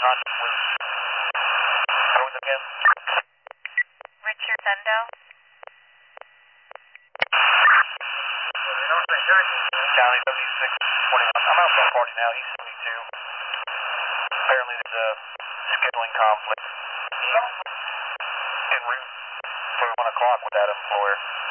contact with. What was it again? Richard Sendo. County 7621. I'm out on party now. He's 72. Apparently there's a scheduling conflict. He's en route for 1 o'clock without a lawyer.